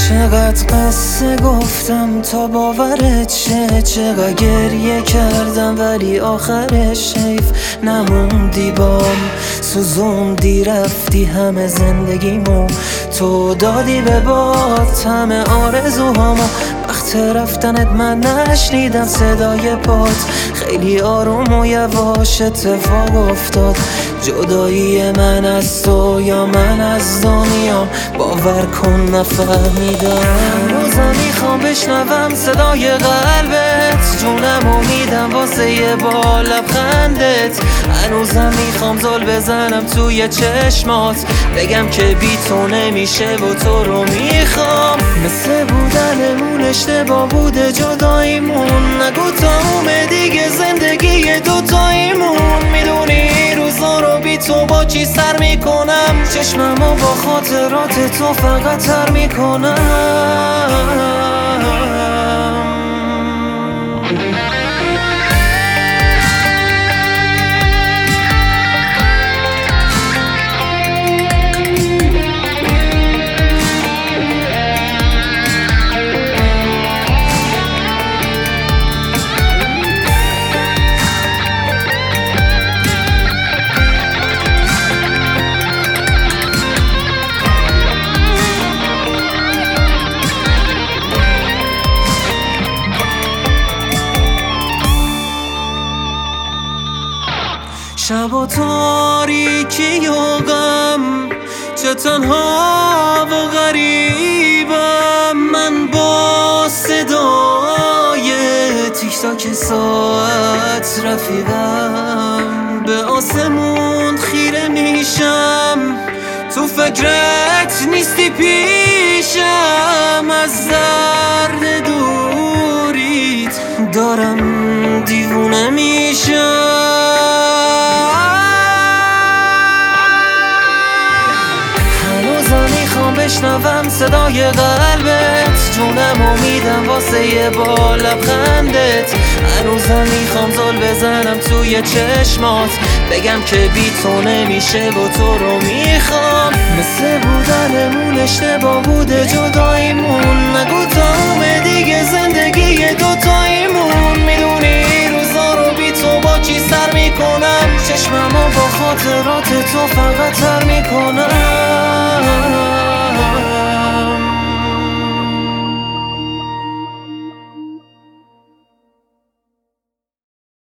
چقدر قصه گفتم تا باورت شه، چقدر گریه کردم ولی آخرش حیف نموندی بام. سوزوندی رفتی همه زندگیمو، تو دادی به باد همه آرزوهامو. وقت رفتنت من نشنیدم صدای پات، خیلی آروم و یواش اتفاق افتاد. جدایی من از تو یا من از دنیام، باور کن نفهمیدم. هنوزم میخوام بشنوم صدای قلبت، جونم امیدم واسه یه بار لبخندت. هنوزم میخوام زل بزنم توی چشمات، بگم که بی تو نمیشه و تو رو میخوام. مثل بودنمون اشتباه بوده جداییمون، نگو تا دیگه زندگی دوتاییمون. میدونی روزا رو بی تو با چی سر میکنم، چشممو با خاطرات تو فقط تر میکنم. شب و تاریکی و غم، چه تنها و غریبم. من با صدای تیک تاک ساعت رفیقم، به آسمون خیره میشم، تو فکرت نیستی پیشم. از درد دوریت دارم دیوونه میشم. بشنوم صدای قلبت، جونم امیدم واسه یه بار لبخندت. هنوزم میخوام زل بزنم توی چشمات، بگم که بی تو نمیشه و تو رو میخوام. مثل بودنمون اشتباه بوده جداییمون، نگو تا دیگه زندگی دوتاییمون. میدونی روزا رو بی تو با چی سر میکنم، چشممو با خاطرات تو فقط تر میکنم.